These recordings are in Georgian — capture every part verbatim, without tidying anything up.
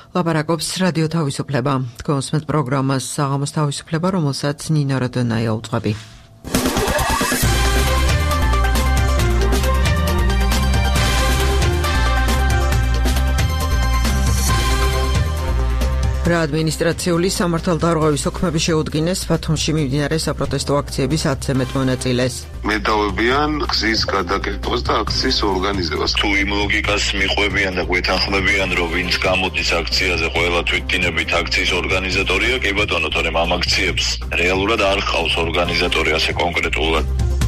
ლაპარაკობს რადიო თავისუფლება. კონსმეთ პროგრამას საღამოს თავისუფლება, რომელსაც ნინა როდონაია უძღვები. რა ადმინისტრაციული სამართალდარღვევის ოქმები შეუდგინეს ბათუმში მიმდინარე საპროტესტო აქციების ათზე მეტ მონაწილეს. მედავებიან გზის გადაკეთებას და აქციის ორგანიზებას. თუ იმ ლოგიკას მიყვებიან და გვეთანხმებიან, რომ ვინც გამოდის აქციაზე, ყველა თვითდინებით აქციის ორგანიზატორია, კი ბატონო, თორემ ამ აქციებს რეალურად არ ხავს ორგანიზატორი ასე კონკრეტულად.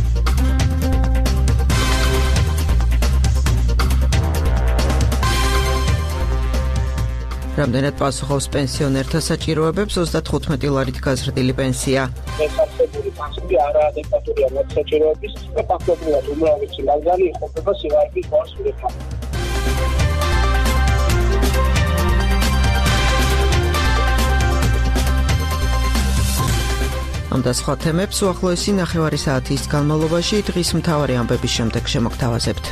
რამდენად პასუხობს პენსიონერთა საჭიროებებს ოცდათხუთმეტი ლარით გაზრდილი პენსია. შესაძლებელი პასუხი არაადეკვატურია მათ საჭიროების და ფაქტობრივად უმრავლესი ლაგანი იყოფება სიღარიბის მოსულებთან. ამ და სხვა თემებს უახლოესი ნახევარი საათის განმავლობაში დღის მთავარი ამბების შემდეგ შემოგთავაზებთ.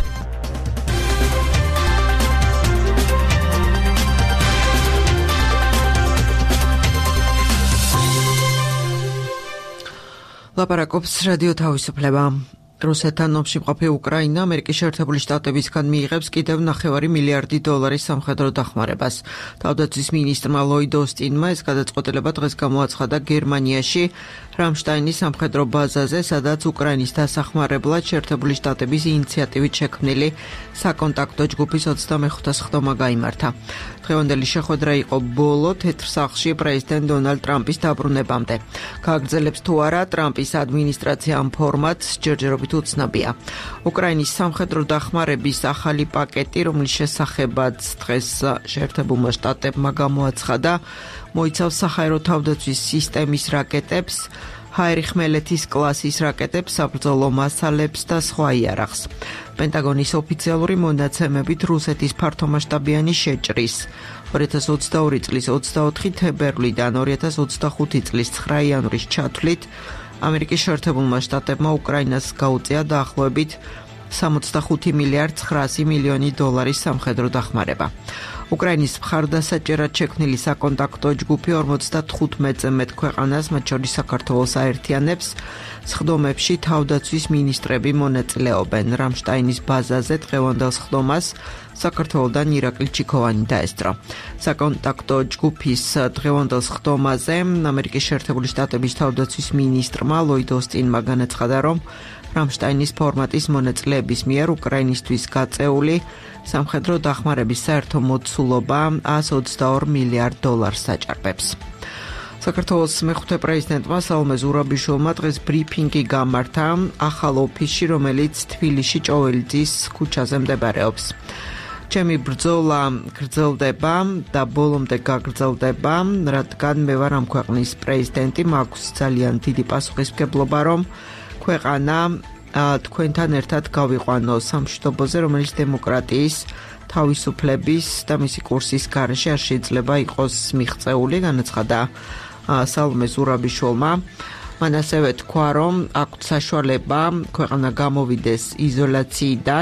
ლაპარაკობს რადიო თავისუფლება. რუსეთთან ომში მყოფი უკრაინა ამერიკის შეერთებული შტატებისგან მიიღებს კიდევ ნახევარი მილიარდი დოლარის სამხედრო დახმარებას. თავდაცვის მინისტრმა ლოიდ ოსტინმა ეს გადაწყვეტილება დღეს გამოაცხადა გერმანიაში რამშტაინის სამხედრო ბაზაზე, სადაც უკრაინის დასახმარებლად შეერთებული შტატების ინიციატივით შექმნილი საკონტაქტო ჯგუფის ოცდამეხუთე სხდომა გაიმართა. დღევანდელი შეხვედრა იყო ბოლო თეთრ სახლში პრეზიდენტ დონალდ ტრამპის დაბრუნებამდე. გააგრძელებს თუ არა ტრამპის ადმინისტრაცია ამ ფორმატს ჯერჯერობით უცნობია. უკრაინის სამხედრო დახმარების ახალი პაკეტი, რომლის შესახებაც დღეს შეერთებულმა შტატებმა გამოაცხადა, მოიცავს საჰაერო თავდაცვის სისტემის რაკეტებს, ჰაერი ხმელეთის კლასის რაკეტებს, საბრძოლო მასალებს და სხვა იარაღს. პენტაგონის ოფიციალური მონაცემებით რუსეთის ფართომასშტაბიანი შეჭრის ორი ათას ოცდაორი წლის ოცდაოთხი თებერვლიდან ორი ათას ოცდახუთი წლის ცხრა იანვრის ჩათვლით ამერიკის შეერთებულმა შტატებმა უკრაინას გაუწია დაახლოებით სამოცდახუთი მილიარდ ცხრაასი მილიონი დოლარის სამხედრო დახმარება. უკრაინის მხარდასაჭერად შექმნილი საკონტაქტო ჯგუფი ორმოცდათხუთმეტზე მეტ ქვეყანას, მათ შორის საქართველოს აერთიანებს. სხდომებში თავდაცვის მინისტრები მონაწილეობენ. რამშტაინის ბაზაზე დღევანდელ სხდომას საქართველოდან ირაკლი ჩიქოვანი დაესწრო. საკონტაქტო ჯგუფის დღევანდელ სხდომაზე ამერიკის შეერთებული შტატების თავდაცვის მინისტრმა ლოიდ ოსტინმა განაცხადა, რომ რამშტაინის ფორმატის მონაწილეების მიერ უკრაინისთვის გაწეული სამხედრო დახმარების საერთო მოცულობა ას ოცდაორ მილიარდ დოლარს საჭარბებს. საქართველოს მეხუთე პრეზიდენტმა სალომე ზურაბიშვილმა დღეს ბრიფინგი გამართა ახალ ოფისში, რომელიც თბილისში ჭოველიძის ქუჩაზე მდებარეობს. ჩემი ბრძოლა გრძელდება და ბოლომდე გაგრძელდება, რადგან მე ვარ ამ ქვეყნის პრეზიდენტი, მაქვს ძალიან დიდი პასუხისმგებლობა, რომ ქვეყანა თქვენთან ერთად გავიყვანო სამშვიდობოზე, რომელიც დემოკრატიის, თავისუფლების და მისი კურსის გარეშე არ შეიძლება იყოს მიღწეული, განაცხადა სალომე ზურაბიშვილმა. მან ასევე თქვა, რომ აქვთ საშუალება ქვეყანა გამოვიდეს იზოლაციიდან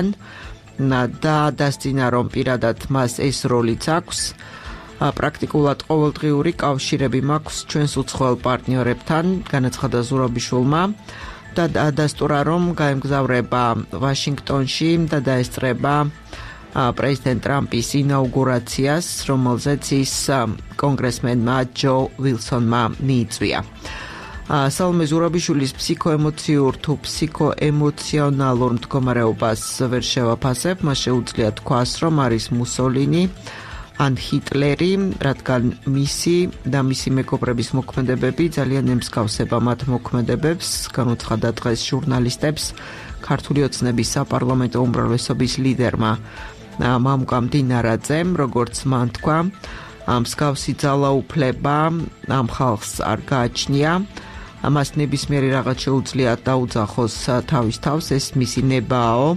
და დასძინა, რომ პირადად მას ეს როლიც აქვს. პრაქტიკულად ყოველდღიური კავშირები მაქვს ჩვენს უცხოელ პარტნიორებთან, განაცხადა ზურაბიშვილმა. და დასტურა, რომ გაემგზავრება ვაშინგტონში და დაესწრება პრეზიდენტ ტრამპის ინაუგურაციას, რომელზეც ის კონგრესმენმა ჯო ვილსონმა მიიწვია. სალომე ზურაბიშვილის ფსიქოემოციურ თუ ფსიქოემოციონალურ მდგომარეობას ვერ შევაფასებ, მას შეუძლია თქვას, რომ არის მუსოლინი ან ჰიტლერი, რადგან მისი და მისი მეგობრების მოქმედებები ძალიან ემსგავსება მათ მოქმედებებს, განუცხადა დღეს ჟურნალისტებს ქართული ოცნების საპარლამენტო უმრავლესობის ლიდერმა მამუკა მდინარაძემ, როგორც მან თქვა, მსგავსი ძალაუფლება ამ ხალხს არ გააჩნია. ამას ნებისმიერი რაღაც შეუძლია დაუძახოს თავის თავს, ეს მისი ნებააო.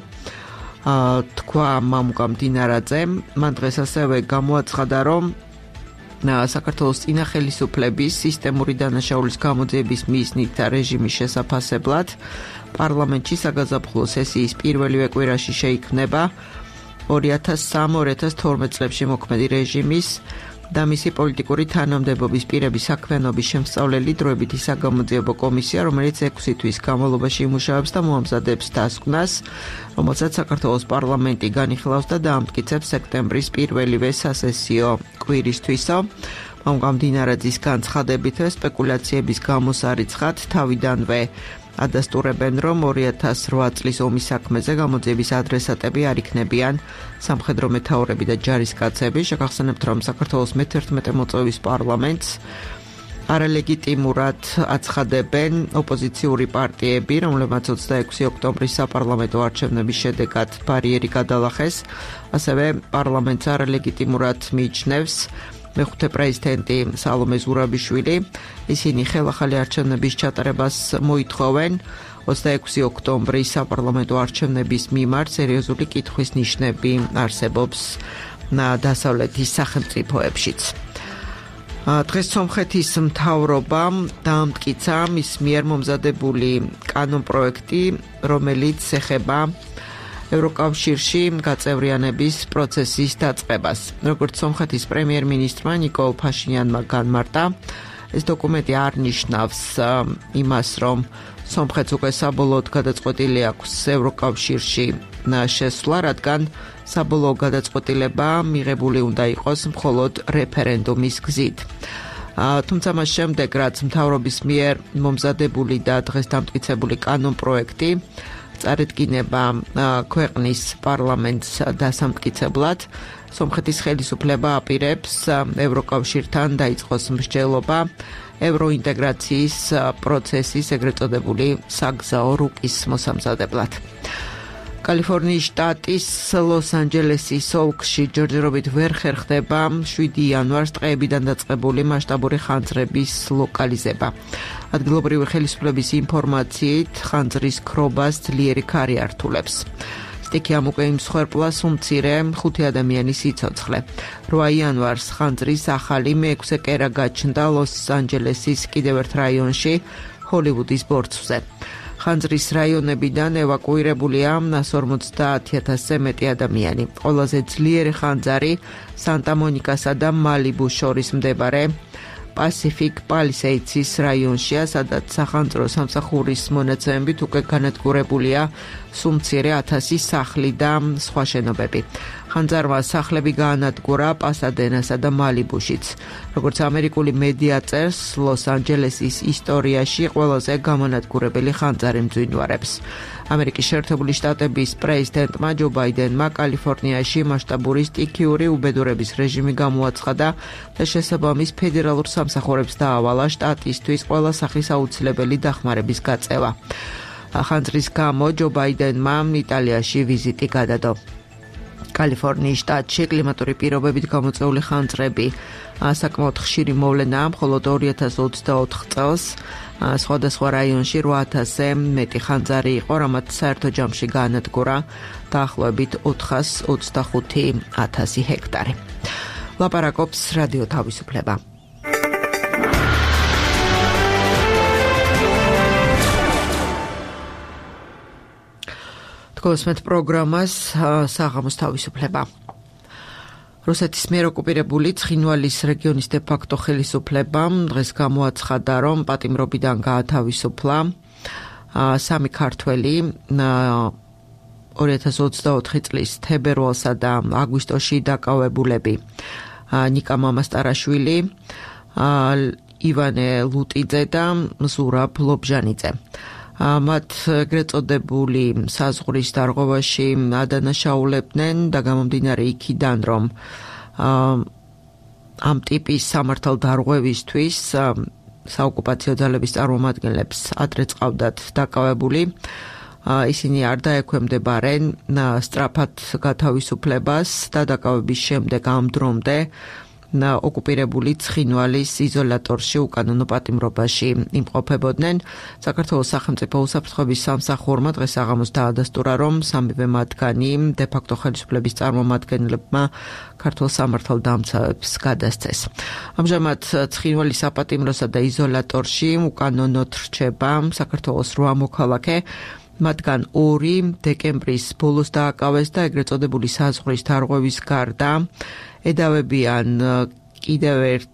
თქვა მამუკა მდინარაძემ. მან დღეს ასევე გამოაცხადა, რომ საქართველოს წინა ხელისუფლების სისტემური დანაშაულის გამოძიების მიზნით და რეჟიმის შესაფასებლად პარლამენტში საგაზაფხულო სესიის პირველივე კვირაში შეიქმნება ორი ათას სამი ორი ათას თორმეტ წლებში მოქმედი რეჟიმის და მისი პოლიტიკური თანამდებობის პირების საქმიანობის შემსწავლელი დროებითი საგამოძიებო კომისია, რომელიც ექვსი თვის განმავლობაში იმუშავებს და მოამზადებს დასკვნას, რომელსაც საქართველოს პარლამენტი განიხილავს და დაამტკიცებს სექტემბრის პირველივე სასესიო კვირისთვისო. მომგამდინარაძის განცხადებით, სპეკულაციების გამოსარიცხად თავიდანვე ადასტურებენ, რომ ორი ათას რვა წლის ომის საქმეზე გამოძიების ადრესატები არ იქნებიან სამხედრო მეთაურები და ჯარისკაცები. შეგახსენებთ, რომ საქართველოს მეთერთმეტე მოწვევის პარლამენტს არალეგიტიმურად აცხადებენ ოპოზიციური პარტიები, რომლებმაც ოცდაექვსი ოქტომბრის საპარლამენტო არჩევნების შედეგად ბარიერი გადალახეს. ასევე პარლამენტს არალეგიტიმურად მიიჩნევს მეხუთე პრეზიდენტი სალომე ზურაბიშვილი. ისინი ხელახალი არჩევნების ჩატარებას მოითხოვენ. ოცდაექვსი ოქტომბრის საპარლამენტო არჩევნების მიმართ სერიოზული კითხვის ნიშნები არსებობს დასავლეთის სახელმწიფოებშიც. დღეს სომხეთის მთავრობამ დაამტკიცა მის მიერ მომზადებული კანონპროექტი, რომელიც ეხება ევროკავშირში გაწევრიანების პროცესის დაწყებას. როგორც სომხეთის პრემიერ-მინისტრმა ნიკოლ ფაშინიანმა განმარტა, ეს დოკუმენტი არ ნიშნავს იმას, რომ სომხეთს უკვე საბოლოოდ გადაწყვეტილი აქვს ევროკავშირში შესვლა, რადგან საბოლოო გადაწყვეტილება მიღებული უნდა იყოს მხოლოდ რეფერენდუმის გზით. თუმცა მას შემდეგ, რაც მთავრობის მიერ მომზადებული და დღეს დამტკიცებული კანონპროექტი წარედგინება ქვეყნის პარლამენტს დასამტკიცებლად, სომხეთის ხელისუფლება აპირებს ევროკავშირთან დაიწყოს მსჯელობა ევროინტეგრაციის პროცესის ეგრეთ წოდებული საგზაო რუკის მოსამზადებლად. კალიფორნიის შტატის ლოს-ანჯელესის ოლქში ჯერჯერობით ვერ ხერხდება შვიდი იანვარს ტყეებიდან დაწყებული მასშტაბური ხანძრების ლოკალიზება. ადგილობრივი ხელისუფლების ინფორმაციით, ხანძრის ქრობას ძლიერი ქარი ართულებს. სტიქიამ უკვე იმსხვერპლა უმცირე ხუთი ადამიანის სიცოცხლე. რვა იანვარს ხანძრის ახალი მეექვსე კერა გაჩნდა ლოს-ანჯელესის კიდევ ერთ რაიონში, ჰოლივუდის ბორცვზე. ხანძრის რაიონებიდან ევაკუირებულია ორმოცდაათი ათასზე მეტი ადამიანი. ყველაზე ძლიერი ხანძარი სანტა-მონიკასა და მალიბუს შორის მდებარე პასიფიკ პალისეიდსის რაიონშია, სადაც სახანძრო სამსახურის მონაცემებით უკვე განადგურებულია სულ-მცირე ათასი სახლი და სხვა შენობები. ხანძარმა სახლები გაანადგურა პასადენასა და მალიბუშიც. როგორც ამერიკული მედია წერს, ლოს-ანჯელესის ისტორიაში ყველაზე გამანადგურებელი ხანძარი მძვინვარებს. ამერიკის შეერთებული შტატების პრეზიდენტმა ჯო ბაიდენმა კალიფორნიაში მასშტაბური სტიქიური უბედურების რეჟიმი გამოაცხადა და შესაბამის ფედერალურ სამსახურებს დაავალა შტატისთვის ყველა სახის აუცილებელი დახმარების გაწევა. ხანძრის გამო ჯო ბაიდენმა იტალიაში ვიზიტი გადადო. კალიფორნიის შტატში კლიმატური პირობებით გამოწვეული ხანძრები საკმაოდ ხშირი მოვლენაა, მხოლოდ ორი ათას ოცდაოთხ წელს სხვადასხვა რაიონში რვა ათასზე მეტი ხანძარი იყო, რამაც საერთო ჯამში გაანადგურა დაახლოებით ოთხას ოცდახუთი ათასი ჰექტარი. ლაპარაკობს რადიო თავისუფლება. გოსმეთ პროგრამას საღამოს თავისუფლება. რუსეთის მიერ ოკუპირებული ცხინვალის რეგიონის დე-ფაქტო ხელისუფლებამ დღეს გამოაცხადა, რომ პატიმრობიდან გაათავისუფლა სამი ქართველი ორი ათას ოცდაოთხი წლის თებერვალსა და აგვისტოში დაკავებულები ნიკა მამასტარაშვილი, ივანე ლუტიძე და ზურაბ ლობჟანიძე. მათ ეგრეთ წოდებული საზღვრის დარღვევაში ადანაშაულებდნენ და გამომდინარე იქიდან, რომ ამ ტიპის სამართალდარღვევისთვის საოკუპაციო ძალების წარმომადგენლებს ადრე წყავდათ დაკავებული, ისინი არ დაექვემდებარენ სწრაფად გათავისუფლებას და დაკავების შემდეგ ამ დრომდე ოკუპირებული ცხინვალის იზოლატორში უკანონო პატიმრობაში იმყოფებოდნენ. საქართველოს სახელმწიფო უსაფრთხოების სამსახურმა დღეს საღამოს დაადასტურა, რომ სამივე მათგანი დე-ფაქტო ხელისუფლების წარმომადგენლებმა ქართულ სამართალდამცავებს გადასცეს. ამჟამად ცხინვალის საპატიმროსა და იზოლატორში უკანონოდ რჩება საქართველოს რვა მოქალაქე, მათგან ორი დეკემბრის ბოლოს დააკავეს და ეგრეთ წოდებული საზღვრის დარღვევის გარდა ედავებიან კიდევ ერთ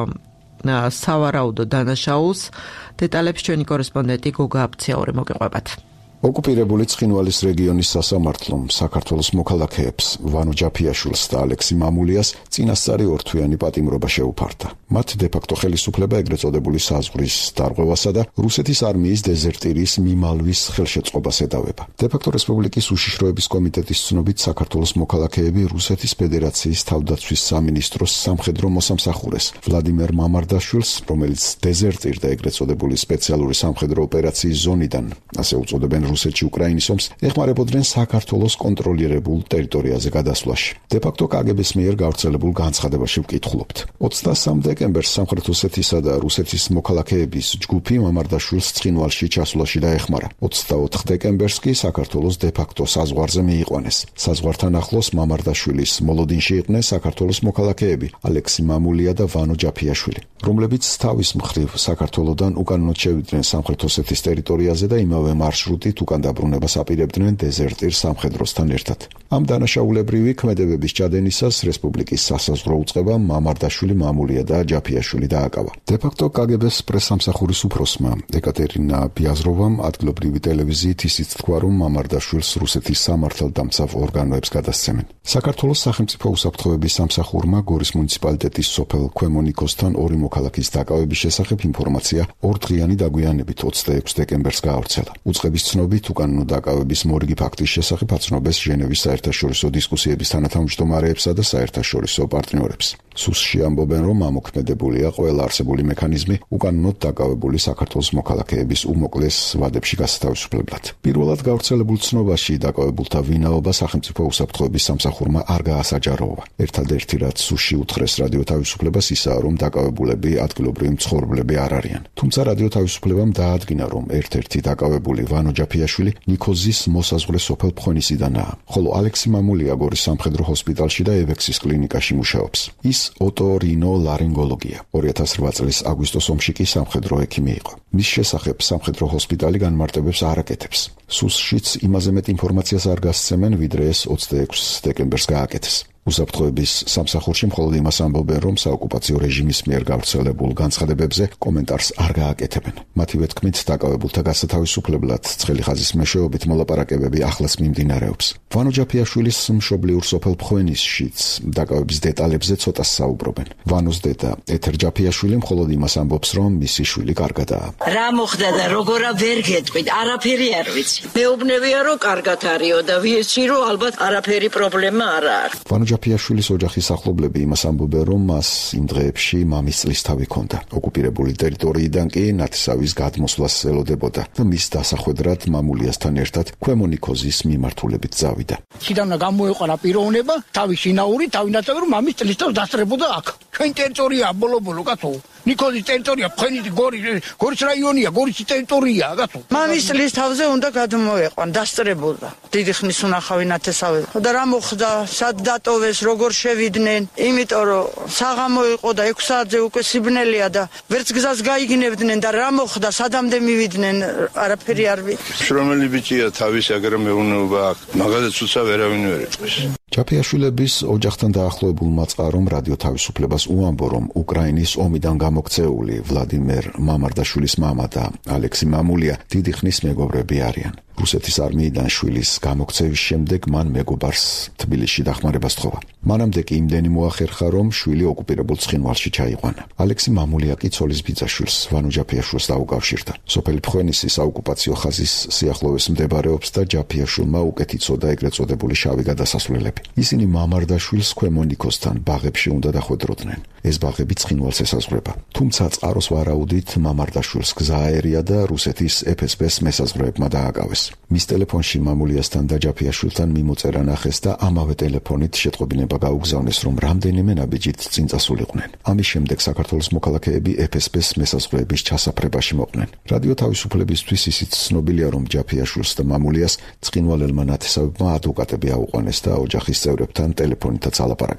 სავარაუდო დანაშაულს. დეტალებს ჩვენი კორესპონდენტი გოგა აფციაური მოგეყვებათ. ოკუპირებული ცხინვალის რეგიონის სასამართლომ საქართველოს მოქალაქეებს ვანო ჯაფიაშვილს და ალექსი მამულიას წინასწარი ორთვიანი პატიმრობა შეუფარდა. მათ დე-ფაქტო ხელისუფლება ეგრეთ წოდებული საზღვრის დარღვევასა და რუსეთის არმიის დეზერტირის მიმალვის ხელშეწყობას ედავება. დე-ფაქტო რესპუბლიკის უშიშროების კომიტეტის ცნობით საქართველოს მოქალაქეები რუსეთის ფედერაციის თავდაცვის სამინისტროს სამხედრო მოსამსახურეს ვლადიმერ მამარდაშვილს, რომელიც დეზერტირდა ეგრეთ წოდებული სპეციალური სამხედრო ოპერაციის ზონიდან, ასე უწოდებენ რუსეთში უკრაინის ომს, ეხმარებოდნენ საქართველოს კონტროლირებულ ტერიტორიაზე გადასვლაში. დე-ფაქტო კაგების მიერ გავრცელებულ განცხადებაში ვკითხულობთ. ოცდასამ დეკემბერს სამხრეთ ოსეთისა და რუსეთის მოქალაქეების ჯგუფი მამარდაშვილს ცხინვალში ჩასვლაში დაეხმარა. ოცდაოთხ დეკემბერს კი საქართველოს დე-ფაქტო საზღვარზე მიიყვანეს. საზღვართან ახლოს მამარდაშვილის მოლოდინში იყვნენ საქართველოს მოქალაქეები ალექსი მამულია და ვანო ჯაფიაშვილი, რომლებიც თავის მხრივ საქართველოდან უკანონოდ შევიდნენ სამხრეთ ოსეთის ტერიტორიაზე და იმავე მარშრუტით უკან დაბრუნებას აპირებდნენ დეზერტირ სამხედროსთან ერთად. ამ დანაშაულებრივი ქმედებების ჩადენისას რესპუბლიკის სასაზღვრო უწყებამ მამარდაშვილი, მამულია და ჯაფიაშვილი დააკავა. დე-ფაქტო კაგებეს პრესამსახურის უფროსმა ეკატერინა ბიაზროვამ ადგილობრივი ტელევიზიით ისიც თქვა, რომ მამარდაშვილს რუსეთის სამართალდამცავ ორგანოებს გადასცემენ. საქართველოს სახელმწიფო უსაფრთხოების სამსახურმა გორის მუნიციპალიტეტის სოფელ ქვემონიკოსთან ორი მოქალაქის დაკავების შესახებ ინფორმაცია ორდღიანი დაგვიანებით ოცდაექვსი დეკემბერს გაავრცელა. უწყების ცნობით უკანონო დაკავების მორიგი ფაქტის შესახებ აცნობეს ჟენევის საერთაშორისო დისკუსიების თანათავმჯდომარეებსა და საერთაშორისო პარტნიორებს. სუსში ამბობენ, რომ ამოქმედებულია ყველა არსებული მექანიზმი უკანონოდ დაკავებული საქართველოს მოქალაქეების უმოკლეს ვადებში გასათავისუფლებლად. პირველად გავრცელებულ ცნობაში დაკავებულთა ვინაობა სახელმწიფო უსაფრთხოების სამსახურმა არ გაასაჯაროვა. ერთადერთი რაც სუსში უთხრეს რადიო თავისუფლებას ისაა, რომ დაკავებულები ადგილობრივი მცხოვრებლები არ არიან. თუმცა რადიო თავისუფლებამ დაადგინა, რომ ერთ-ერთი დაკავებული ვანო ჯაფიაშვილი ნიქოზის მოსაზღვრე სოფელ ფხონისიდანაა, ხოლო ალექსი მამულია გორის სამხედრო ჰოსპიტალში და ევექსის კლინიკაში მუშაობს. ის ოტორინოლარინგოლოგია. ორი ათას რვა წლის აგვისტოს ომში კი სამხედრო ექიმი იყო. მის შესახებ სამხედრო ჰოსპიტალი განმარტებებს არ აკეთებს. სუსშიც იმაზე მეტ ინფორმაციას არ გასცემენ, ვიდრე ეს ოცდაექვსი დეკემბერს გააკეთეს. უსაფრთხოების სამსახურში მხოლოდ იმას ამბობენ, რომ საოკუპაციო რეჟიმის მიერ გავრცელებულ განცხადებებზე კომენტარს არ გააკეთებენ. მათივე თქმით, დაკავებულთა გასათავისუფლებლად ცხელი ხაზის მეშვეობით მოლაპარაკებები ახლაც მიმდინარეობს. ვანო ჯაფიაშვილის მშობლიურ სოფელ ფხონისშიც დაკავების დეტალებზე ცოტას საუბრობენ. ვანოს დედა ეთერ ჯაფიაშვილი მხოლოდ იმას ამბობს, რომ მისი შვილი კარგადაა. რა მოხდა და როგორა ვერ გეტყვით, არაფერი არ ვიცი. მეუბნებია, რომ კარგად არისო და ვიცი, რომ ალბათ არაფერი პრობლემა არ აქვს. ვანო ჯაფიაშვილის ოჯახის ახლობლები იმას ამბობენ, რომ მას იმ დღეებში მამის წლისთავი ჰქონდა. ოკუპირებული ტერიტორიიდან კი ნათესავის გადმოსვლას ელოდებოდა და მის დასახვედრად მამულიასთან ერთად ქვემონიქოზის მიმართულებით წავიდა. შიდანა გამოეყარა პიროვნება, თავი შინაური, თავი ნათესავი, რომ მამის წლისთავს დასწრებოდა აქ. ჩვენ ტერიტორია ბოლო-ბოლო კაცო. ნიქოზის ტერიტორია, ფხენის გორის, გორის რაიონია, გორის ტერიტორია, კაცო. მამის წლისთავზე უნდა გადმოეყვან, დასწრებოდა. დიდი ხნის უნახავი ნათესავი. და რა მოხდა, სად დატოვეს, როგორ შევიდნენ, იმიტომ რომ საღამო იყო და ექვსი საათზე უკვე სიბნელეა და ვერც გზას გაიგინებდნენ და რა მოხდა, სადამდე მივიდნენ, არაფერი არ ვიცი. შრომელი ბიჭია, თავისი აგრა მეურნეობა აქვს. მაგაზე ცუცა ვერავინ ვერ იწვის. ჯაფიაშვილების ოჯახთან დაახლოებულმა წყარომ რადიო თავისუფლებას უამბო, რომ უკრაინის ომიდან გამოქცეული ვლადიმერ მამარდაშვილის მამა და ალექსი მამულია დიდი ხნის მეგობრები არიან. რუსეთის არმიიდან შვილის გამოქცევის შემდეგ მან მეგობარს თბილისში დახმარებას თხოვა. მანამდე კი იმდენი მოახერხა, რომ შვილი ოკუპირებულ ცხინვალში ჩაიყვანა. ალექსი მამულია კი ცოლის ბიძაშვილს ვანო ჯაფიაშვილს დაუკავშირდა. სოფელი ფხონისი საოკუპაციო ხაზის სიახლოვეს მდებარეობს და ჯაფიაშვილმა უკეთ იცოდა ეგრეთ წოდებული შავი გადასასვლელები. ისინი მამარდაშვილს ქვემონიქოსთან ბაღებში უნდა დახვედროდნენ. ეს ბაღები ცხინვალს ესაზღვრება. თუმცა წყაროს ვარაუდით მამარდაშვილს გზა აერია და რუსეთის ეფ ეს ბეს მესაზღვრეებმა დააკავეს. მის ტელეფონში მამულიასთან და ჯაფიაშვილთან მიმოწერა ნახეს და ამავე ტელეფონით შეტყობინება გაუგზავნეს, რომ რამდენიმე ნაბიჯით წინ წასულიყვნენ. ამის შემდეგ საქართველოს მოქალაქეები ეფ ეს ბეს მესაზღვრეების ჩასაფრებაში მოყვნენ. რადიო თავისუფლებისთვის ისიც ცნობილია, რომ ჯაფიაშვილს და მამულიას ცხინვალელმა ნათესავებმა ადვოკატები აუყვანეს და ოჯახის წევრებთან ტელეფონითაც ალაპარაკეს.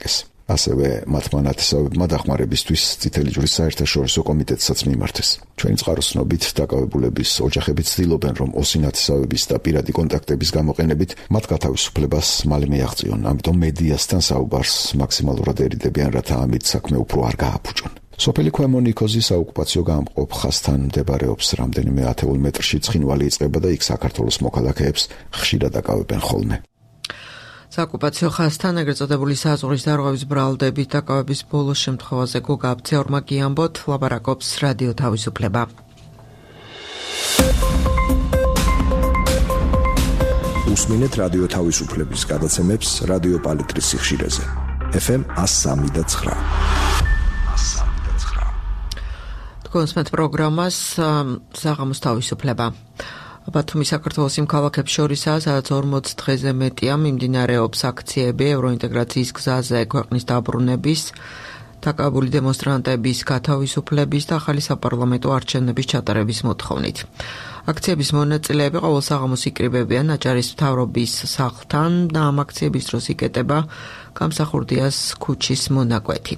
ასევე მათმა ნათესავებმა დახმარებისთვის წითელი ჯვრის საერთაშორისო კომიტეტსაც მიმართეს. ჩვენი წყაროსნობით დაკავებულების ოჯახები ცდილობენ, რომ ოსი ნათესავების და პირადი კონტაქტების გამოყენებით მათ გათავისუფლებას მალე მიაღწიონ, ამიტომ მედიასთან საუბარს მაქსიმალურად ერიდებიან, რათა ამით საქმე უფრო არ გააფუჭონ. სოფელი ქვემო ნიქოზი საოკუპაციო გამყოფ ხაზთან მდებარეობს. რამდენიმე ათეულ მეტრში ცხინვალი იწყება და იქ საქართველოს მოქალაქეებს ხშირად აკავებენ ხოლმე. საოკუპაციო ხაზთან ეგრეთ წოდებული საზღვრის დარღვევის ბრალდებით დაკავების ბოლო შემთხვევაზე გოგა აბცეორმა გიამბოთ, ლაპარაკობს რადიო თავისუფლება. უსმინეთ რადიო თავისუფლების გადაცემებს რადიო პალიტრის სიხშირეზე. ეფ ემ one oh three point nine. კონსმეთ პროგრამას საღამოს თავისუფლება. ბათუმის საქართველოს იმ ქალაქებს შორისაა, სადაც ორმოც დღეზე მეტია მიმდინარეობს აქციები ევროინტეგრაციის გზაზე ქვეყნის დაბრუნების, დაკავებული დემონსტრანტების გათავისუფლების და ახალი საპარლამენტო არჩევნების ჩატარების მოთხოვნით. აქციების მონაწილეები ყოველ საღამოს იკრიბებიან აჭარის მთავრობის სახლთან და ამ აქციების დროს იკეტება გამსახურდიას ქუჩის მონაკვეთი.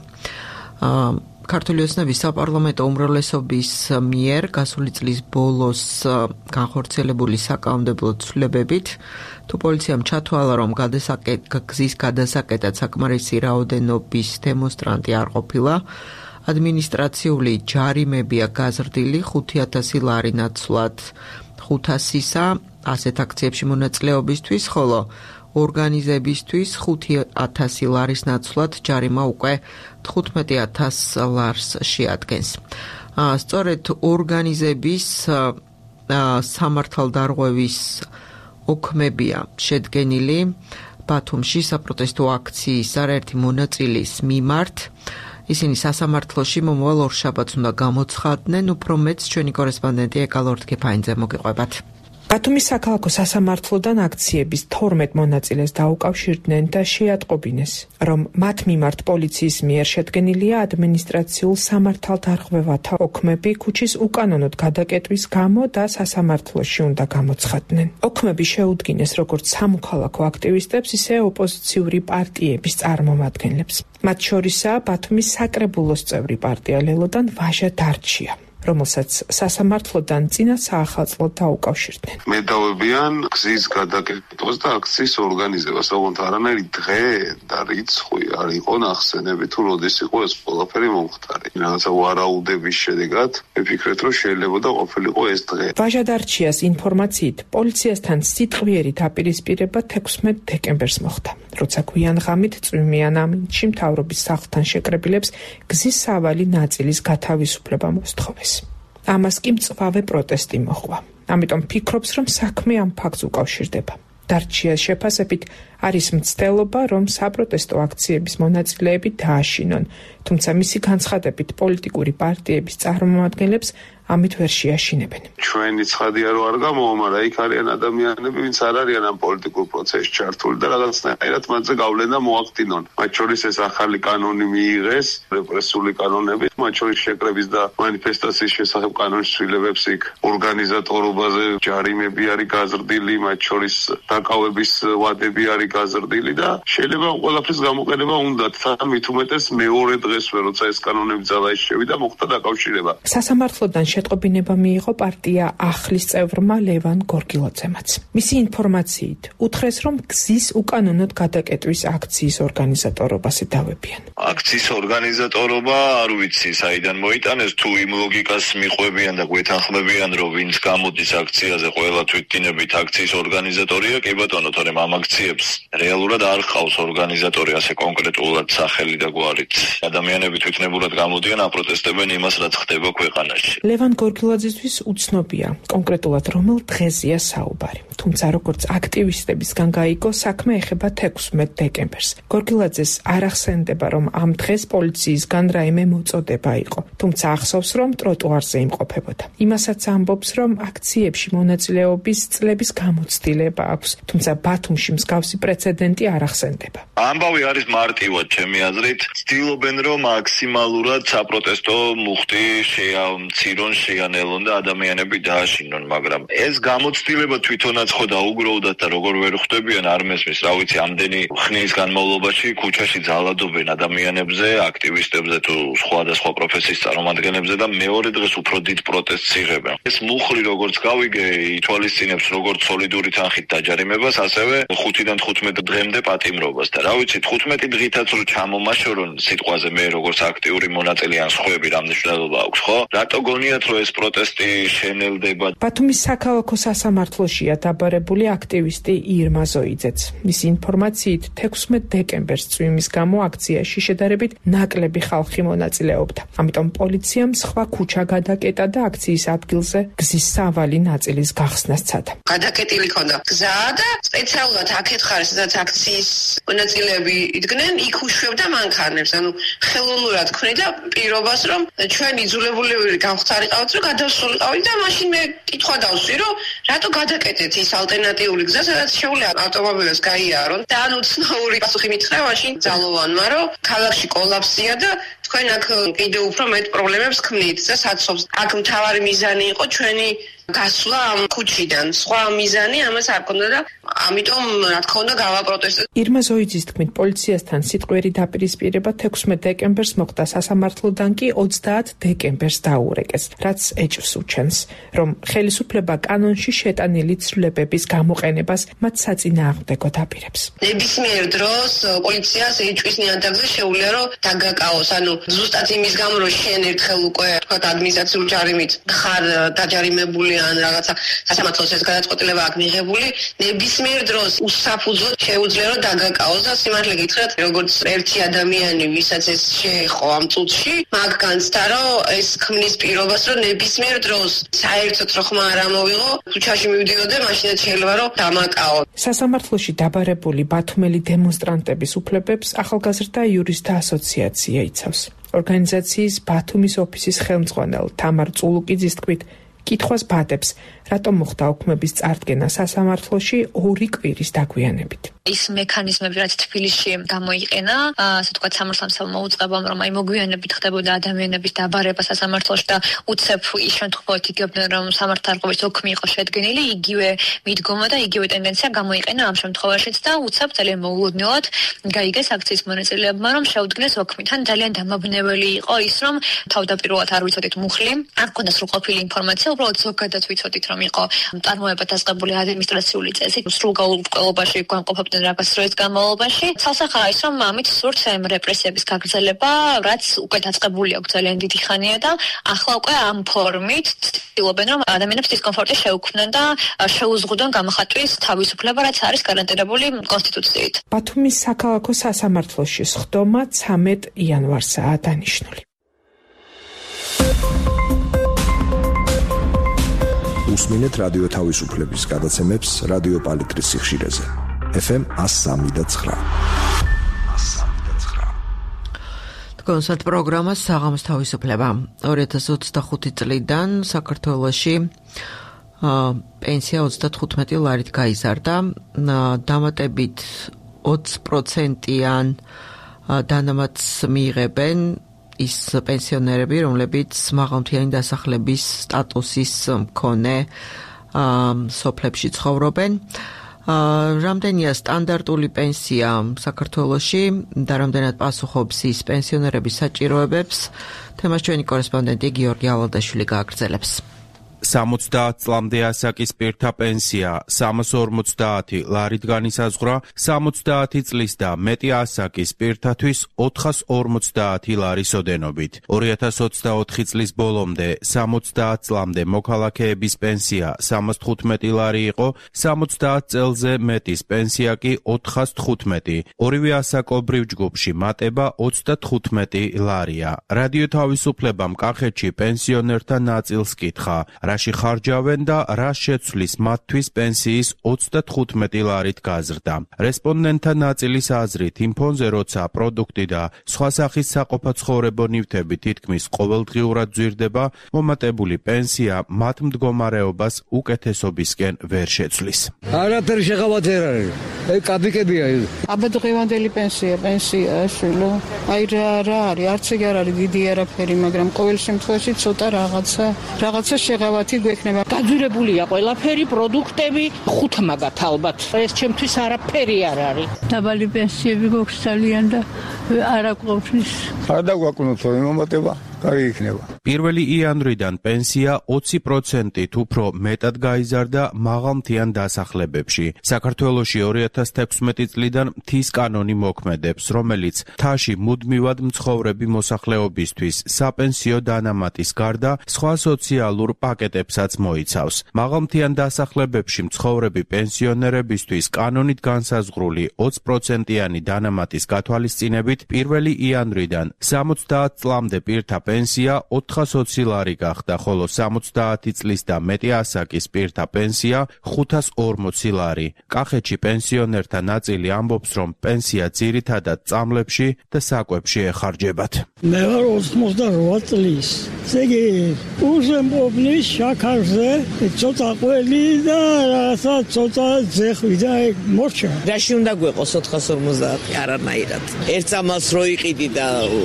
ქართული ოცნების საპარლამენტო უმრავლესობის მიერ გასული წლის ბოლოს განხორციელებული საკანონმდებლო ცვლილებებით თუ პოლიციამ ჩათვალა, რომ გზის გადასაკეტად საკმარისი რაოდენობის დემონსტრანტი არ ყოფილა, ადმინისტრაციული ჯარიმებია გაზრდილი ხუთი ათასი ლარი ნაცვლად ხუთასისა ასეთ აქციებში მონაწილეობისთვის, ხოლო ორგანიზებისთვის ხუთი ათასი ლარის ნაცვლად ჯარიმა უკვე თხუთმეტი ათას ლარს შეადგენს. სწორედ ორგანიზების სამართალდარღვევის ოქმებია შედგენილი ბათუმში საპროტესტო აქციის არაერთი მონაწილის მიმართ. ისინი სასამართლოში მომავალ ორშაბათს უნდა გამოცხადდნენ, უფრო მეტს ჩვენი კორესპონდენტი ეკალორთქეფაინძე მოგიყვებათ. ბათუმის საქალაქო სასამართლოდან აქციების თორმეტ მონაწილეს დაუკავშირდნენ და შეატყობინეს, რომ მათ მიმართ პოლიციის მიერ შედგენილია ადმინისტრაციულ სამართალდარღვევათა ოქმები ქუჩის უკანონოდ გადაკეტვის გამო და სასამართლოში უნდა გამოცხადდნენ. ოქმები შეუდგინეს როგორც სამოქალაქო აქტივისტებს, ისე ოპოზიციური პარტიების წარმომადგენლებს. მათ შორისაა ბათუმის საკრებულოს წევრი პარტია ლელოდან ვაჟა დარჩია, რომელსაც სასამართლოდან წინა საახალწლოდ დაუკავშირდნენ. მე დავებიან გზის გადაკეთებას და აქციის ორგანიზებას, ოღონდ არანაირი დღე და რიცხვი არ იყო ნახსენები, თუ როდის იყო ეს ყველაფერი მომხდარი. რაღაცა ვარაუდების შედეგად ვიფიქრეთ, რომ შეიძლება და ყოფილიყო ეს დღე. ვაჟა დარჩიას ინფორმაციით პოლიციასთან სიტყვიერი დაპირისპირება თექვსმეტ დეკემბერს მოხდა, როცა გვიან ღამით წვიმიან ამინდში მთავრობის სახლთან შეკრებილებს გზის სავალი ნაწილის გათავისუფლება მოსთხოვეს. ამას კი მწვავე პროტესტი მოჰყვა. ამიტომ ფიქრობს, რომ საქმე ამ ფაქტს უკავშირდება. დარჩიას შეფასებით არის მცდელობა, რომ საპროტესტო აქციების მონაწილეები დააშინონ, თუმცა მისი განცხადებით პოლიტიკური პარტიების წარმომადგენლებს ამით ვერ შეაშინებენ. ჩვენი ცხადია რომ არ გამოვა, მაგრამ იქ არიან ადამიანები, ვინც არ არიან ამ პოლიტიკურ პროცესში ჩართული და რაღაცნაირად მათზე გავლენა მოახდინონ. მათ შორის ეს ახალი კანონი მიიღეს, რეპრესიული კანონები, მათ შორის შეკრების და მანიფესტაციის შესახებ კანონის ცვლილებებს იქ ორგანიზატორობაზე ჯარიმები არის გაზრდილი, მათ შორის დაკავების ვადები არის გაზრდილი და შეიძლება ყველაფრის გამოყენება უნდათ, თან მით უმეტეს მეორე დღესვე, როცა ეს კანონები ძალაში შევიდა, მოხდა დაკავშირება. სასამართლოდან შეტყობინება მიიღო პარტია ახლის წევრმა ლევან გორგილაძემაც. მისი ინფორმაციით უთხრეს, რომ გზის უკანონოდ გადაკეტვის აქციის ორგანიზატორობას ედავებიან. აქციის ორგანიზატორობა არ ვიცი საიდან მოიტანეს, თუ იმ ლოგიკას მიყვებიან და გვეთანხმებიან, რომ ვინც გამოდის აქციაზე ყველა თვითდინებით აქციის ორგანიზატორია, კი ბატონო, თორემ ამ აქციებს რეალურად არ ხავს ორგანიზატორი ასე კონკრეტულად სახელი და გვარით. ადამიანები თვითნებურად გამოდიან, აპროტესტებენ იმას, რაც ხდება ქვეყანაში. ლევან გორგილაძისთვის უცნობია კონკრეტულად რომელ დღეზეა საუბარი. თუმცა როგორც აქტივისტებისგან გაიგო, საქმე ეხება თექვსმეტ დეკემბერს. გორგილაძეს არ ახსენდება, რომ ამ დღეს პოლიციისგან რაიმე მოწოდება იყო, თუმცა ახსოვს, რომ ტროტუარზე იმყოფებოდა. იმასაც ამბობს, რომ აქციებში მონაწილეობის წლების გამოცდილება აქვს, თუმცა ბათუმში მსგავსი პრეცედენტი არ ახსენდება. ამბავი არის მარტივად ჩემი აზრით, ცდილობენ რომ მაქსიმალურად საპროტესტო მუხტი შეამცირონ, შეანელონ და ადამიანები დააშინონ, მაგრამ ეს გამოცდილება თვითონაც ხო დაუგროვდათ და როგორ ვერ ხვდებიან არ მესმის, რა ვიცი, ამდენი ხნის განმავლობაში ქუჩაში ძალადობენ ადამიანებზე, აქტივისტებზე თუ სხვადასხვა პროფესიის წარმომადგენლებზე და მეორე დღეს უფრო დიდ პროტესტს იღებენ. ეს მუხლი როგორც გავიგე, ითვალისწინებს როგორც სოლიდური თანხით დაჯარიმებას, ასევე ხუთიდან თხუთმეტ დღემდე პატიმრობას და რა ვიცი, თხუთმეტი დღითაც რო ჩამომაშორონ სიტყვაზე მე როგორც აქტიური მონაწილე ან სხვები რა მნიშვნელობა აქვს, ხო? რატო გონიათ რომ ეს პროტესტი შენელდება? ბათუმის საქალაქო სასამართლოშია დაბარებული აქტივისტი ირმა ზოიძეც. მისი ინფორმაციით თექვსმეტ დეკემბერს წვიმის გამო აქციაში შედარებით ნაკლები ხალხი მონაწილეობდა. ამიტომ პოლიციამ სხვა ქუჩა გადაკეტა და აქციის ადგილზე გზის სავალი ნაწილის გახსნა სცადა. გადაკეტილი ქონდა გზა და სპეციალურად აქეთ ხარ, სადაც აქციის მონაწილეები იდგნენ, იქ უშვებდა მანქანებს. ანუ ხელოვნურად ქმნიდა პირობას, რომ ჩვენ იძულებულები გავხსარიყავთ, რომ გადავსულიყავით და მაშინ მე კითხვა დავსვი, რომ რატო გადაკეტეთ ის ალტერნატიული გზა, სადაც შეუძლია ავტომობილებს გაიარონ და ანუ ცნაური პასუხი მითხრა მაშინ ძალოვანმა, რომ ქალაქში კოლაფსია და თქვენ აქ კიდევ უფრო მეტ პრობლემებს ქმნით და საცობს. აქ მთავარი მიზანი იყო ჩვენი გასვლა ამ ქუჩიდან. სხვა მიზანი ამას არ ქონდა და ამიტომ რა თქმა უნდა გავაპროტესტეთ. ირმა ზოიძის თქმით, პოლიციასთან სიტყვიერი დაპირისპირება თექვსმეტ დეკემბერს მოხდა, სასამართლოდან კი ოცდაათ დეკემბერს დაურეკეს, რაც ეჭვს უჩენს, რომ ხელისუფლება კანონში შეტანილი ცვლილებების გამოყენებას მათ საწინააღმდეგოდ აპირებს. ნებისმიერ დროს პოლიციას ეჭვის ნიადაგზე შეუძლია რომ დაგაკაოს, ანუ ზუსტად იმის გამო რომ შენ ერთხელ უკვე თქვა ადმინისტრაციული ჯარიმით ხარ დაჯარიმებული ან რაღაცა სასამართლოს ეს გადაწყვეტილება აქვს მიღებული, ნებისმიერ დროს უსაფუძვლოდ შეუძლია რომ დაგაკაოს და სიმართლე გითხრათ, როგორც ერთი ადამიანი, ვისაც ეს შეეხო ამ წუთში, მაგ განცდა რომ ეს ქმნის პირობას, რომ ნებისმიერ დროს საერთოდ რო ხმა არ ამოვიღო, ქუჩაში მივდიოდე, მაშინაც შეიძლება რომ დამაკაო. სასამართლოში დაბარებული ბათუმელი დემონსტრანტების უფლებებს ახალგაზრდა იურისტთა ასოციაცია იცავს. ორგანიზაციის ბათუმის ოფისის ხელმძღვანელ თამარ წულუკიძის თქმით, კითხვას ბადებს, რატომ მოხდა ოქმების წარდგენა სასამართლოში ორი კვირის დაგვიანებით. ის მექანიზმები, რაც თბილისში გამოიყენა, ასე ვთქვათ, სამართალმსავალ მოუწყებამ, რომ აი მოგვიანებით ხდებოდა ადამიანების დაბარება სასამართლოში და უცებ ის შემთხვევით იგებდნენ, რომ სამართალდამცავების ოქმი იყო შედგენილი, იგივე მიდგომა და იგივე ტენდენცია გამოიყენა ამ შემთხვევაშიც და უცებ ძალიან მოულოდნელად გაიგეს აქციის მონაწილეებმა, რომ შეუდგნენ ოქმი. თან ძალიან დამაბნეველი იყო ის, რომ თავდაპირველად არ ვიცოდით მუხლი, არ ქონდა სრულყოფილი ინფორმაცია, უბრალოდ ზოგადად ვიცოდით, რომ იყო წარმოება დაწყებული ადმინისტრაციული წესი, სრულ გაურკვევლობაში განყოფებდნენ რაღაც დროის განმავლობაში. ცალსახაა ის, რომ ამით სურთ ამ რეპრესიების გაგრძელება, რაც უკვე დაწყებული აქვს ძალიან დიდი ხანია და ახლა უკვე ამ ფორმით ცდილობენ, რომ ადამიანებს დისკომფორტი შეუქმნან და შეუზღუდონ გამოხატვის თავისუფლება, რაც არის გარანტირებული კონსტიტუციით. ბათუმის საქალაქო სასამართლოში სხდომა ცამეტ იანვარსაა დანიშნული. უსმინეთ რადიო თავისუფლების გადაცემებს რადიო პალიტრის სიხშირეზე. ეფ ემ one oh three და nine. კონსერტ პროგრამა საღამოს თავისუფლება. ორი ათას ოცდახუთი წლიდან საქართველოში პენსია ოცდათხუთმეტი ლარით გაიზარდა, დამატებით ოცი პროცენტიან დანამატს მიიღებენ ის პენსიონერები, რომლებიც მაღალმთიანი დასახლების სტატუსის მქონე სოფლებში ცხოვრობენ. რამდენია სტანდარტული პენსია საქართველოში და რამდენად პასუხობს ის პენსიონერების საჭიროებებს, თემას ჩვენი კორესპონდენტი გიორგი ალადაშვილი გააგრძელებს. სამოცდაათ წლამდე ასაკის პირთა პენსია სამას ორმოცდაათი ლარით განისაზღვრა, სამოცდაათი წლის და მეტი ასაკის პირთათვის ოთხას ორმოცდაათი ლარის ოდენობით. ორი ათას ოცდაოთხი წლის ბოლომდე სამოცდაათ წლამდე მოქალაქეების პენსია სამას თხუთმეტი ლარი იყო, სამოცდაათ წელზე მეტის პენსია კი ოთხას თხუთმეტი. ორივე ასაკობრივ ჯგუფში მატება ოცდათხუთმეტი ლარია. რადიო თავისუფლებამ კახეთში პენსიონერთა ნაწილს კითხა, რაში ხარჯავენ და რა შეცვლის მათთვის პენსიის ოცდათხუთმეტი ლარით გაზრდა. რესპონდენტთა ნაწილის აზრით, იმ ფონზე, როცა პროდუქტი და სხვა სახის საყოფაცხოვრებო ნივთები თითქმის ყოველდღიურად ძვირდება, მომატებული პენსია მათ მდგომარეობას უკეთესობისკენ ვერ შეცვლის. არაფერი შეღავათ ვერ არის. აი კაპიკებია. აბა დღევანდელი პენსია, პენსია შვილო. აი რა რა არის, არც ეგ არ არის დიდი არაფერი, მაგრამ ყოველ შემთხვევაში ცოტა რაღაცა, რაღაცა შეღავათი გვექნება. გაძვირებულია ყველაფერი, პროდუქტები, ხუთ მაგათ ალბათ. ეს ჩემთვის არაფერი არ არის. დაბალი პენსიები გვაქვს ძალიან და არ აკვდნის. არ დაგვაკუნოთ თორემ მომატება. კარი იქნება. პირველი იანვრიდან პენსია ოცი პროცენტით უფრო მეტად გაიზარდა მაღალმთიან დასახლებებში. საქართველოში ორი ათას თექვსმეტი წლიდან მთის კანონი მოქმედებს, რომელიც მთაში მუდმივად მცხოვრები მოსახლეობისთვის საპენსიო დანამატის გარდა სხვა სოციალურ პაკეტებსაც მოიცავს. მაღალმთიან დასახლებებში მცხოვრები პენსიონერებისთვის კანონით განსაზღვრული ოცი პროცენტიანი დანამატის გათვალისწინებით პირველი იანვრიდან სამოცდაათ წლამდე პირთა პენსია ოთხასოცი ლარი გახდა, ხოლო სამოცდაათი წლის და მეტი ასაკის პირთა პენსია ხუთას ორმოცი ლარი. კახეთში პენსიონერთა ნაწილი ამბობს, რომ პენსია ძირითადად წამლებში და საკვებში ეხარჯებათ. მე ვარ ოცდაოთხ წლის. ზეგი უზემობლის შაქარზე ცოტა ყველი და რაღაცა ცოტა ძეხვი და მორჩა. რაში უნდა გვეყოს ოთხას ორმოცდაათი არანაირად. ერთ წამალს რო იყიდი და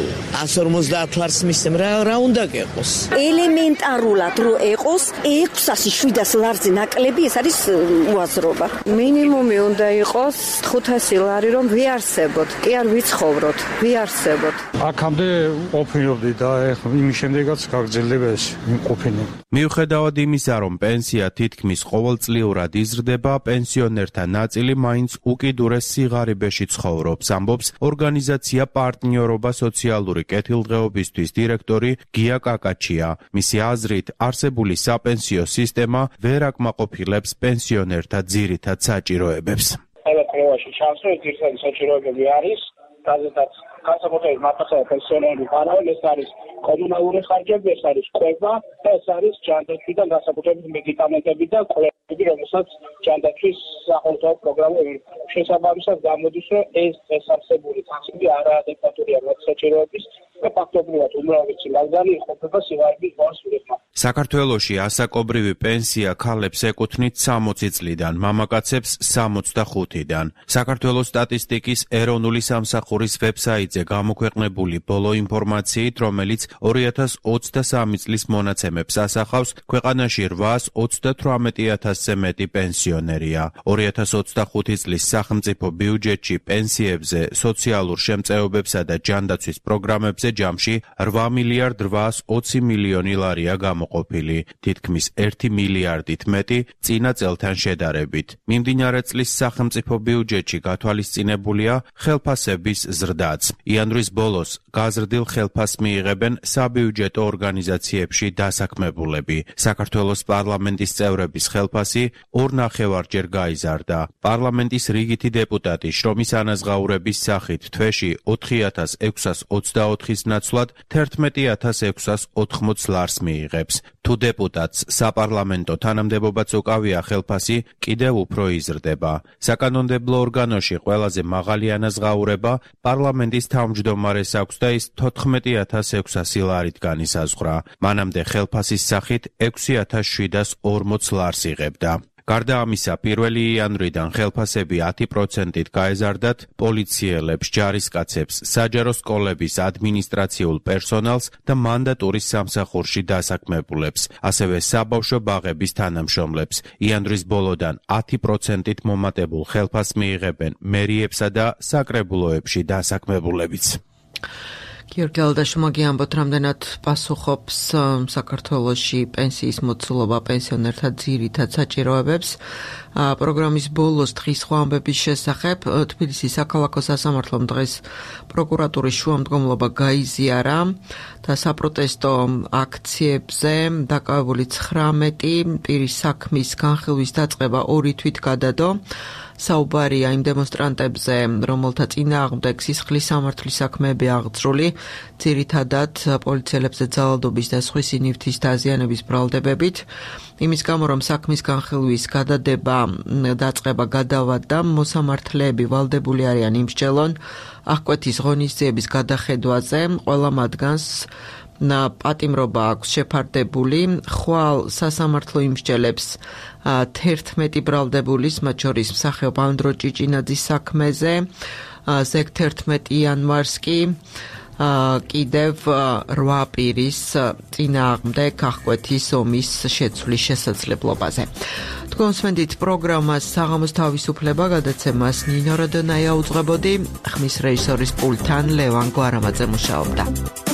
ას ორმოცდაათ ლარს მისცემ, რა რა უნდა გეყოს? ელემენტარულად რო ეყოს ექვსასი შვიდას ლარზე ნაკლები, ეს არის უაზრობა. მინიმუმი უნდა იყოს ხუთასი ლარი, რომ ვიარსებოთ. კი არ ვიცხოვროთ, ვიარსებოთ. აქამდე ყოფილობდი და ეხლა იმის შემდეგაც გაგრძელდება ეს იმყოფინება. მიუხედავად იმისა, რომ პენსია თითქმის ყოველწლიურად იზრდება, პენსიონერთა ნაწილი მაინც უკიდურეს სიღარიბეში ცხოვრობს, ამბობს ორგანიზაცია პარტნიორობა სოციალური კეთილდღეობისთვის დირექტორი გია კაკაჩია. მისი აზრით, არსებული საპენსიო სისტემა ვერ აკმაყოფილებს პენსიონერთა ძირითად საჭიროებებს. ყველაფერში ჩანს, რომ ძირითადი საჭიროებები არის, რაზეც განსაკუთრებით მართლაც პენსიონერები ხარავენ, ეს არის კომუნალური ხარჯები, ეს არის კვება და ეს არის ჯანდაცვიდან განსაკუთრებით მედიკამენტები და კვლევები, რომელსაც ჯანდაცვის სახელმწიფო პროგრამა შესაბამისად გამოდის, რომ ეს წესარსებული თანხები არაადეკვატურია მათ საჭიროების და ფაქტობრივად უმრავლესი ლაგანი იყოფება სიღარიბის მოსულებმა. საქართველოში ასაკობრივი პენსია ქალებს ეკუთვნით სამოცი წლიდან, მამაკაცებს სამოცდახუთიდან. საქართველოს სტატისტიკის ეროვნული სამსახურის ვებსაიტზე გამოქვეყნებული ბოლო ინფორმაციით, რომელიც ორი ათას ოცდასამი წლის მონაცემებს ასახავს, ქვეყანაში რვაას ოცდათვრამეტი ათასზე მეტი პენსიონერია. ორი ათას ოცდახუთი წლის სახელმწიფო ბიუჯეტში პენსიებზე, სოციალურ შემწეობებსა და ჯანდაცვის პროგრამებზე ჯამში რვა მილიარდ რვაას ოცი მილიონი ლარია გამოყოფილი, თითქმის ერთი მილიარდით მეტი წინა წელთან შედარებით. მიმდინარე წლის სახელმწიფო ბიუჯეტში გათვალისწინებულია ხელფასების ზრდაც. იანვრის ბოლოს გაზრდილ ხელფასს მიიღებენ საბიუჯეტო ორგანიზაციებში დასაქმებულები. საქართველოს პარლამენტის წევრების ხელფასი ორ ნახევარჯერ გაიზარდა. პარლამენტის რიგითი დეპუტატი შრომის ანაზღაურების სახით თვეში ოთხი ათას ექვსას ოცდაოთხის ნაცვლად თერთმეტი ათას ექვსას ოთხმოც ლარს მიიღებს. თუ დეპუტატს საპარლამენტო თანამდებობაც უკავია, ხელფასი კიდევ უფრო იზრდება. საკანონმდებლო ორგანოში ყველაზე მაღალი ანაზღაურება პარლამენტის თავმჯდომარეს აქვს და ის თოთხმეტი ათას ექვსასი ლარით განისაზღვრა. მანამდე ხელფასის სახით ექვსი ათას შვიდას ორმოც ლარს იღებდა. გარდა ამისა, პირველი იანვრიდან ხელფასები ათი პროცენტით გაეზარდათ პოლიციელებს, ჯარისკაცებს, საჯარო სკოლების ადმინისტრაციულ პერსონალს და მანდატურის სამსახურში დასაქმებულებს, ასევე საბავშვო ბაღების თანამშრომლებს. იანვრის ბოლოდან ათი პროცენტით მომატებულ ხელფასს მიიღებენ მერიებსა და საკრებულოებში დასაქმებულებიც. გიორგი ალდაშუმაგი ამბობთ, რამდენად პასუხობს საქართველოში პენსიის მოცულობა პენსიონერთა ძირითად საჭიროებებს. პროგრამის ბოლოს დღის სხვა ამბების შესახებ თბილისის საქალაქო სასამართლომ დღეს პროკურატურის შუამდგომლობა გაიზიარა და საპროტესტო აქციებზე დაკავებული ცხრამეტი პირის საქმის განხილვის დაწყება ორი თვით გადადო. საუბარია იმ დემონსტრანტებზე, რომელთა წინააღმდეგ სისხლის სამართლის საქმეები აღძრული, ძირითადად პოლიციელებზე ძალადობის და სხვისი ნივთის დაზიანების ბრალდებებით. იმის გამო, რომ საქმის განხილვის გადადება დაწყება გადავადდა, მოსამართლეები ვალდებული არიან იმსჯელონ აღკვეთის ღონისძიების გადახედვაზე, ყველა მათგანს პატიმრობა აქვს შეფარდებული, ხვალ სასამართლო იმსჯელებს თერთმეტი ბრალდებულის, მათ შორის მსახიობ ანდრო ჭიჭინაძის საქმეზე, ზეგ თერთმეტი იანვარს კი კიდევ რვა პირის წინააღმდეგ აღკვეთის ომის შეცვლის შესაძლებლობაზე. თქვენ მსმენთ პროგრამას საღამოს თავისუფლება, გადაცემას ნინო როდონაია უძღვებოდი, ხმის რეჟისორის პულტთან ლევან გვარამაძე მუშაობდა.